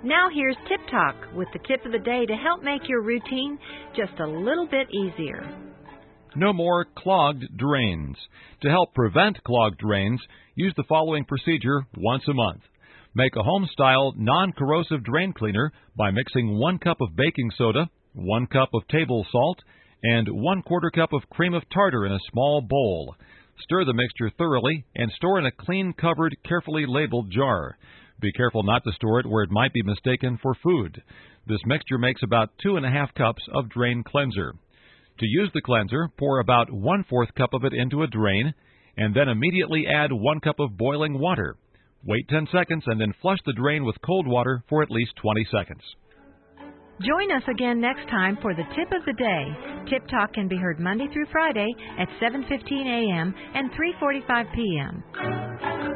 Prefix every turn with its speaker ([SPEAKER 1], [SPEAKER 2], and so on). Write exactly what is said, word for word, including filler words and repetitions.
[SPEAKER 1] Now here's Tip Talk with the tip of the day to help make your routine just a little bit easier.
[SPEAKER 2] No more clogged drains. To help prevent clogged drains, use the following procedure once a month. Make a home-style, non-corrosive drain cleaner by mixing one cup of baking soda, one cup of table salt, and one quarter cup of cream of tartar in a small bowl. Stir the mixture thoroughly and store in a clean-covered, carefully labeled jar. Be careful not to store it where it might be mistaken for food. This mixture makes about two and a half cups of drain cleanser. To use the cleanser, pour about one-fourth cup of it into a drain, and then immediately add one cup of boiling water. Wait ten seconds and then flush the drain with cold water for at least twenty seconds.
[SPEAKER 1] Join us again next time for the Tip of the Day. Tip Talk can be heard Monday through Friday at seven fifteen a m and three forty-five p m